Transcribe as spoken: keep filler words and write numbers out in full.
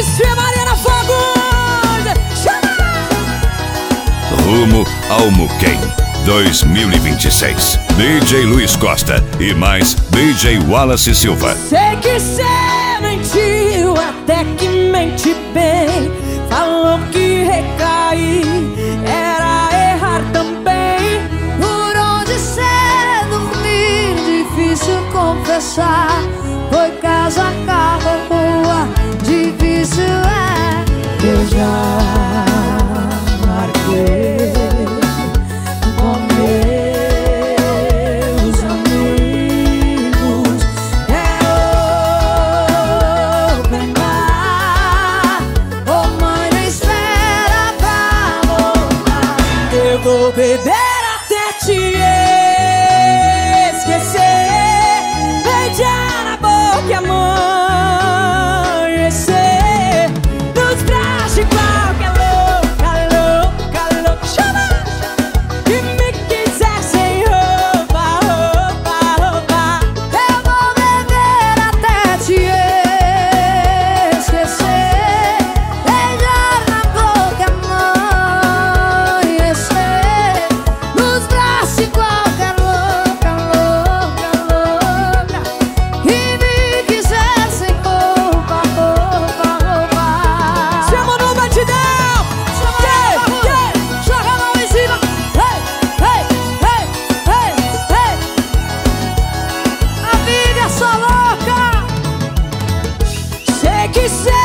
Tia Mariana Fogo. Rumo ao Muquem dois mil e vinte e seis. D J Luiz Costa e mais D J Wallace Silva. Sei que cê mentiu, até que mente bem. Falou que recair era errar também. Por onde cê dormir, difícil confessar. Foi casa, carro, rua, difícil é. Eu já marquei com meus amigos. É open bar. Ô mãe, não espera pra voltar. Eu vou beber até te esquecer. Beijar na boca e amanhecer nos braços de qualquer louca, louca, louca. Chama! E me quiser sem roupa, roupa, roupa. Eu vou beber até te esquecer. Beijar na boca, amanhecer nos braços de qualquer louca, louca, louca. E me quiser sem roupa, roupa, roupa. Chama no batidão! Yeah, yeah. Joga a mão em cima. Hey, hey, hey, hey, hey. A vida é só louca. Sei que cê